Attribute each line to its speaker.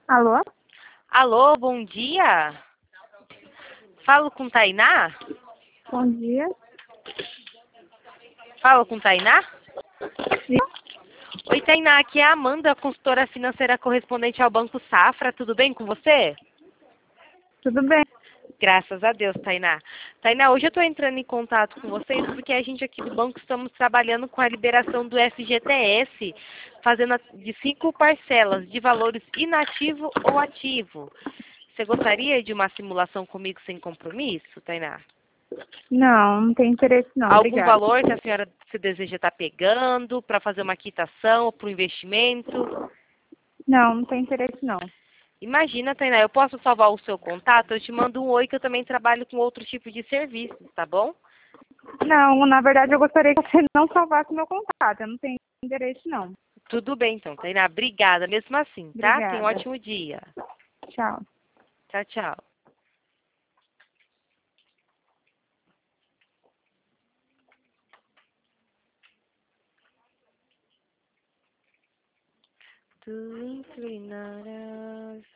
Speaker 1: Alô?
Speaker 2: Alô, bom dia. Falo com Tainá?
Speaker 1: Bom dia.
Speaker 2: Falo com Tainá?
Speaker 1: Sim.
Speaker 2: Oi, Tainá, aqui é a Amanda, consultora financeira correspondente ao Banco Safra. Tudo bem com você?
Speaker 1: Tudo bem?
Speaker 2: Graças a Deus, Tainá. Tainá, hoje eu estou entrando em contato com vocês porque a gente aqui do banco estamos trabalhando com a liberação do FGTS, fazendo de 5 parcelas de valores inativo ou ativo. Você gostaria de uma simulação comigo sem compromisso, Tainá?
Speaker 1: Não tem interesse não,
Speaker 2: Algum
Speaker 1: obrigada.
Speaker 2: valor que a senhora se deseja estar pegando para fazer uma quitação ou para o investimento?
Speaker 1: Não tem interesse não.
Speaker 2: Imagina, Tainá, eu posso salvar o seu contato? Eu te mando um oi que eu também trabalho com outro tipo de serviços, tá bom?
Speaker 1: Não, na verdade eu gostaria que você não salvasse meu contato. Eu não tenho interesse não.
Speaker 2: Tudo bem, então, Tainá. Obrigada, mesmo assim, tá? Tenha um
Speaker 1: Obrigada.
Speaker 2: ótimo dia.
Speaker 1: Tchau.
Speaker 2: Tchau, tchau. Tu inclinarás